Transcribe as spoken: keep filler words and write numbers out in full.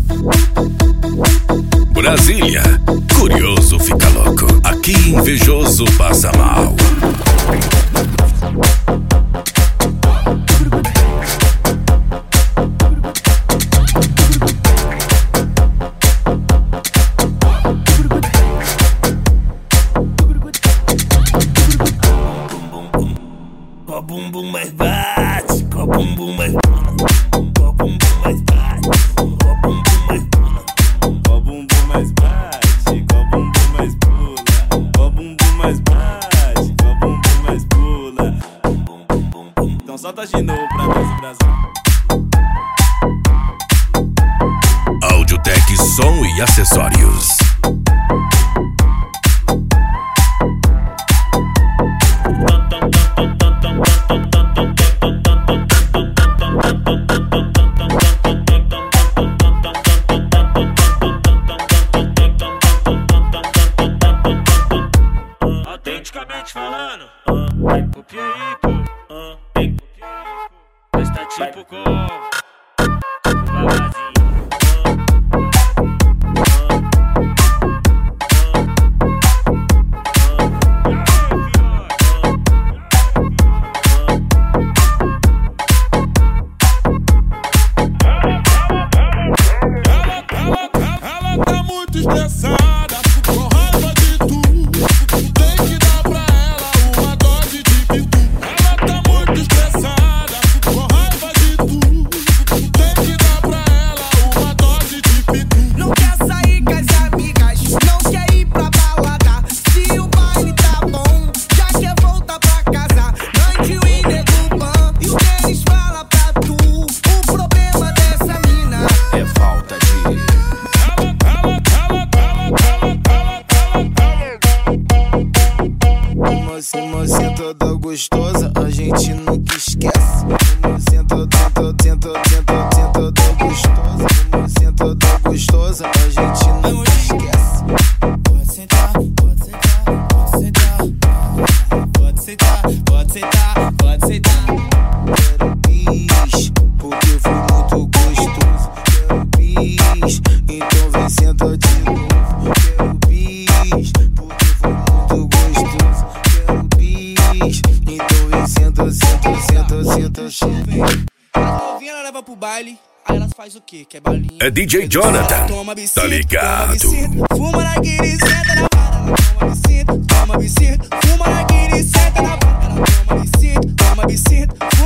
Brasília, curioso fica louco. Aqui invejoso passa mal. Qual bumbum mais bate? Qual bumbum mais bate? Qual bumbum mais bate? Qual bumbum mais pula? Qual bumbum mais bate? Qual bumbum mais pula? Qual bumbum mais bate? Qual bumbum mais pula? Então solta de novo pra nós, Brasil. Audiotec Som e Acessórios. Autenticamente falando, copia aí, pô. Mas tá tipo com o vavazinho. Ela tá muito estressada, com raiva de tudo. Tem que dar pra ela uma dose de pitu. Ela tá muito estressada, com raiva de tudo. Tem que dar pra ela uma dose de pitu. Não quer sair com as amigas, não quer ir pra balada. Se o baile tá bom, já quer voltar pra casa. Nandinho e Nego Ban, e o Denis fala pra tu. O problema dessa mina É falta de Mocinha, mocinha toda gostosa, a gente nunca esquece. Mocinha toda, toda, toda, toda, toda gostosa. Mocinha toda gostosa, a gente nunca esquece. Pode sentar, pode sentar, pode sentar. Pode sentar, pode sentar, pode sentar. Quero bis, porque foi muito gostoso. Quero bis, então vem sentar de novo. Quero bis, porque foi muito gostoso. Quero bis, então vem senta, senta, senta, senta, senta. As novinhas leva pro baile, aí elas faz o quê? Quer balinha? É D J Jonathan, Toma bicita, tá ligado? toma bicita, fuma na guira e senta na vara. Toma bicita, toma bicita, fuma na guira e senta na vara. Toma bicita, toma bicita,